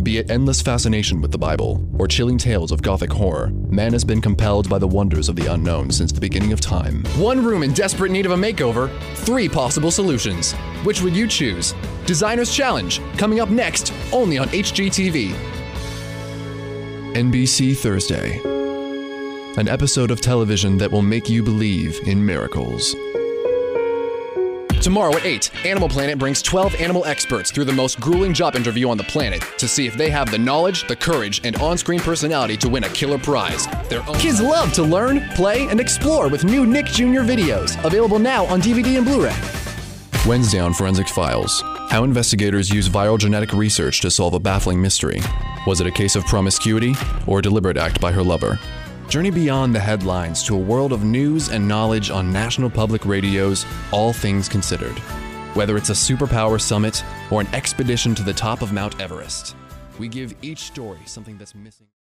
Be it endless fascination with the Bible or chilling tales of Gothic horror, man has been compelled by the wonders of the unknown since the beginning of time. One room in desperate need of a makeover, 3 possible solutions. Which would you choose? Designer's Challenge, coming up next, only on HGTV. NBC Thursday. An episode of television that will make you believe in miracles. Tomorrow at 8, Animal Planet brings 12 animal experts through the most grueling job interview on the planet to see if they have the knowledge, the courage, and on-screen personality to win a killer prize. Their own kids love to learn, play, and explore with new Nick Jr. videos, available now on DVD and Blu-ray. Wednesday on Forensic Files. How investigators use viral genetic research to solve a baffling mystery. Was it a case of promiscuity or a deliberate act by her lover? Journey beyond the headlines to a world of news and knowledge on National Public Radio's All Things Considered. Whether it's a superpower summit or an expedition to the top of Mount Everest, we give each story something that's missing.